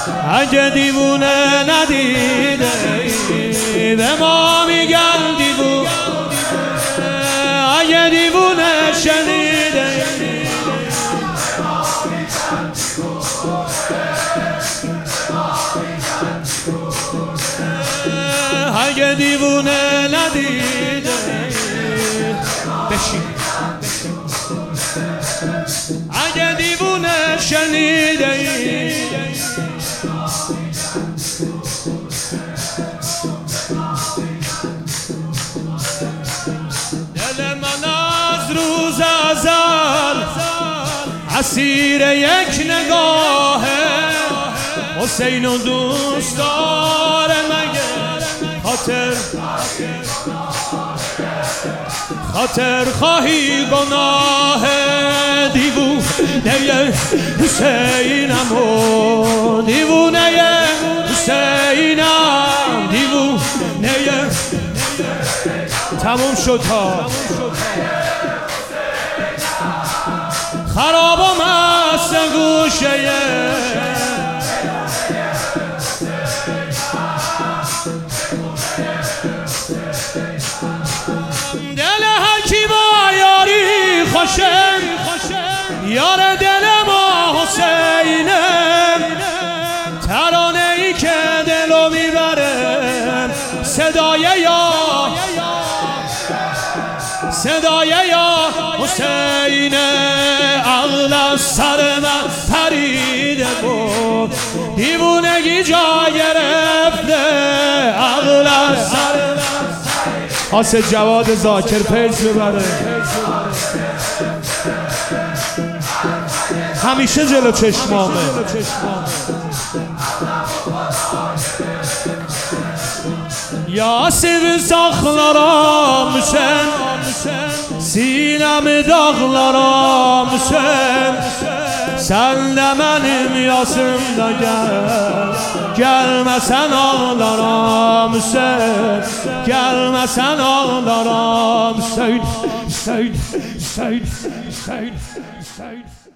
اگه دیوونه ندیده به ما میگن دیوونه، اگه دیوونه شنیده اگه دیوونه ندیده بشین، اگه دیوونه شنیده دل من از روز ازل اسیر یک نگاهه، حسین و دوست داره مگه خاطر خواهی گناه، دیوونه حسینم و دیوونه حسینم، دیوونه تموم شد ها، خراب و مست گوشه دل هر کی با یاری خوشه، یار دل ما حسینه، ترانه ای که دلو میبره صدای یا حسینه، عقل از سر من پریده بود، دیوونگی جا گرفته، عقل از سر آسه جواد ذاکر پیج ببره، همیشه جلو چشمامه. Yasin saklaram sen, sinemi dağlaram sen, sen de benim yaşımda gel, gelmesen ağlaram sen, gelmesen ağlaram. Söyle, söyle, söyle, söyle, söyle.